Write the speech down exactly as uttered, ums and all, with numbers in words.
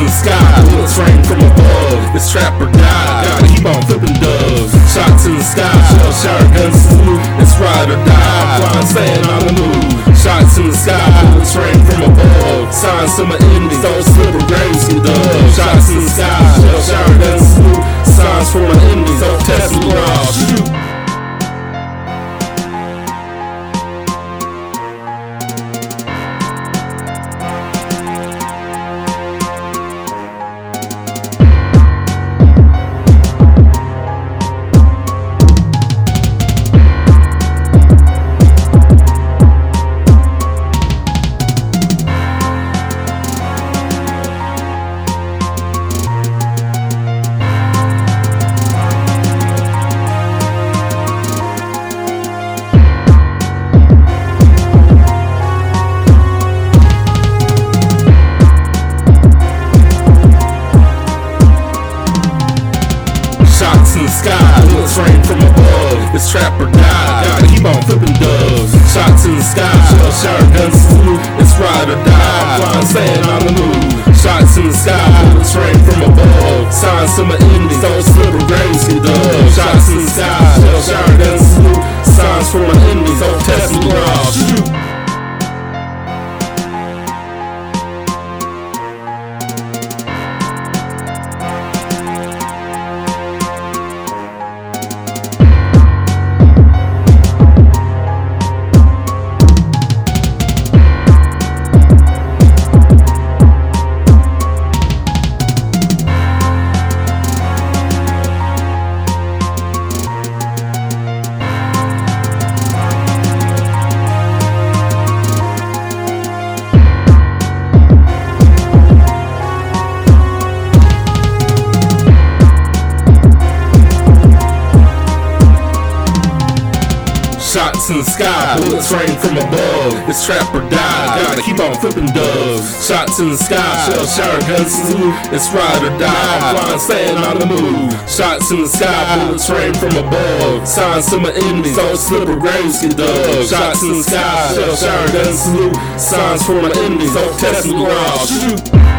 the sky, bullets rain from above. It's trap or die, gotta keep on flipping dubs. Shots in the sky, shell shower guns salute. It's ride or die, flying sand on the move. Shots in the sky, bullets rain from above. Signs to my enemies, don't slip or graves get dug. Shots in the sky, shell shower guns salute. Signs for my enemies, don't test me, I'll shoot. Shots in the sky, bullets rain from above. It's trap or die, gotta keep on flipping dubs. Shots in the sky, shell shower guns salute. It's ride or die, flying sand on the move. Shots in the sky, bullets rain from above. Signs to my enemies, don't slip or graves get dug. Shots in the sky, shell shower guns salute. Signs for my enemies, don't test me, I'll shoot. Shots in the sky, bullets rain from above. It's trap or die, gotta keep on flipping dubs. Shots in the sky, shell shower guns salute. It's ride or die, flying sand on the move. Shots in the sky, bullets rain from above. Signs to my enemies, don't slip or graves get dug. Shots in the sky, shell shower guns salute. Signs for my enemies, don't test me, I'll shoot.